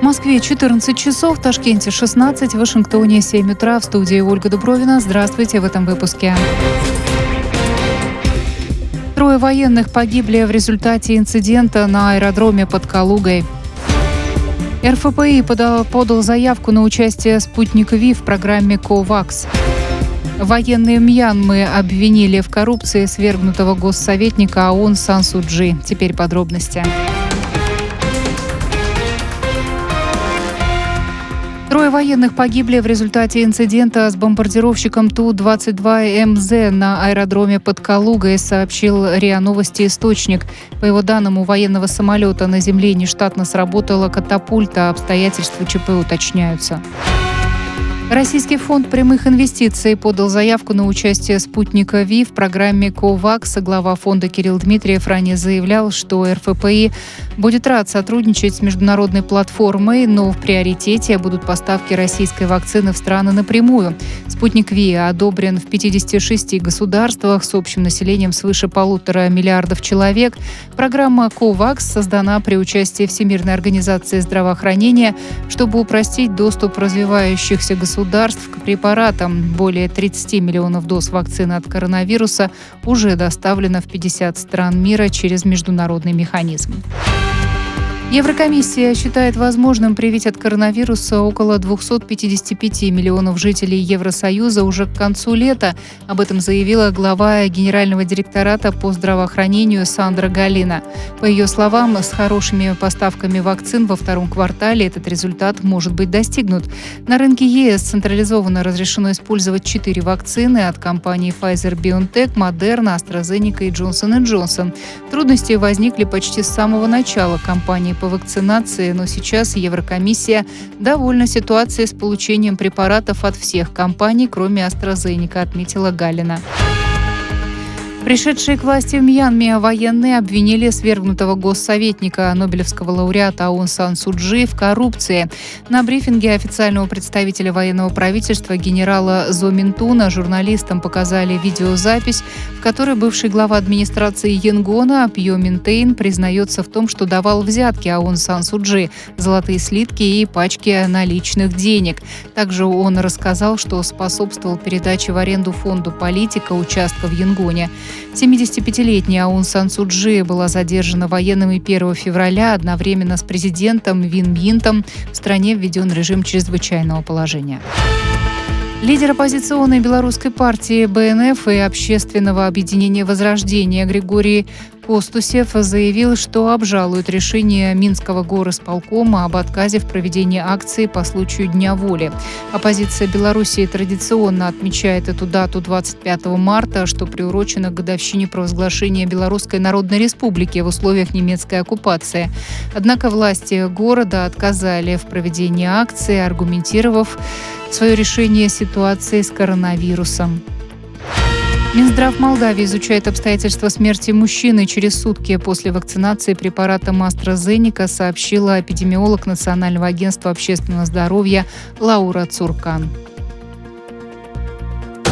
В Москве 14 часов, в Ташкенте 16, в Вашингтоне 7 утра. В студии Ольга Дубровина. Здравствуйте в этом выпуске. 3 военных погибли в результате инцидента на аэродроме под Калугой. РФПИ подал заявку на участие «Спутник Ви» в программе COVAX. Военные Мьянмы обвинили в коррупции свергнутого госсоветника Аун Сан Су Чжи. Теперь подробности. 3 военных погибли в результате инцидента с бомбардировщиком Ту-22МЗ на аэродроме под Калугой, сообщил РИА Новости источник. По его данным, у военного самолета на земле нештатно сработала катапульта, обстоятельства ЧП уточняются. Российский фонд прямых инвестиций подал заявку на участие «Спутника Ви» в программе COVAX. Глава фонда Кирилл Дмитриев ранее заявлял, что РФПИ будет рад сотрудничать с международной платформой, но в приоритете будут поставки российской вакцины в страны напрямую. «Спутник Ви» одобрен в 56 государствах с общим населением свыше 1,5 миллиардов человек. Программа COVAX создана при участии Всемирной организации здравоохранения, чтобы упростить доступ развивающихся государств к препаратам. Более 30 миллионов доз вакцины от коронавируса уже доставлено в 50 стран мира через международный механизм. Еврокомиссия считает возможным привить от коронавируса около 255 миллионов жителей Евросоюза уже к концу лета. Об этом заявила глава Генерального директората по здравоохранению Сандра Галина. По ее словам, с хорошими поставками вакцин во втором квартале этот результат может быть достигнут. На рынке ЕС централизованно разрешено использовать 4 вакцины от компаний Pfizer-BioNTech, Moderna, AstraZeneca и Johnson & Johnson. Трудности возникли почти с самого начала кампании по вакцинации, но сейчас Еврокомиссия довольна ситуацией с получением препаратов от всех компаний, кроме AstraZeneca, отметила Галина. Пришедшие к власти в Мьянме военные обвинили свергнутого госсоветника, нобелевского лауреата Аун Сан Су Чжи в коррупции. На брифинге официального представителя военного правительства генерала Зо Минтуна журналистам показали видеозапись, в которой бывший глава администрации Янгона Пьо Минтейн признается в том, что давал взятки Аун Сан Су Чжи, золотые слитки и пачки наличных денег. Также он рассказал, что способствовал передаче в аренду фонду политика участка в Янгоне. 75-летняя Аун Сан Су Чжи была задержана военными 1 февраля одновременно с президентом Вин Минтом. В стране введен режим чрезвычайного положения. Лидер оппозиционной белорусской партии БНФ и общественного объединения «Возрождение» Григорий Костусев заявил, что обжалует решение Минского горисполкома об отказе в проведении акции по случаю Дня воли. Оппозиция Белоруссии традиционно отмечает эту дату 25 марта, что приурочено к годовщине провозглашения Белорусской Народной Республики в условиях немецкой оккупации. Однако власти города отказали в проведении акции, аргументировав свое решение ситуацией с коронавирусом. Минздрав Молдавии изучает обстоятельства смерти мужчины через сутки после вакцинации препаратом AstraZeneca, сообщила эпидемиолог Национального агентства общественного здоровья Лаура Цуркан.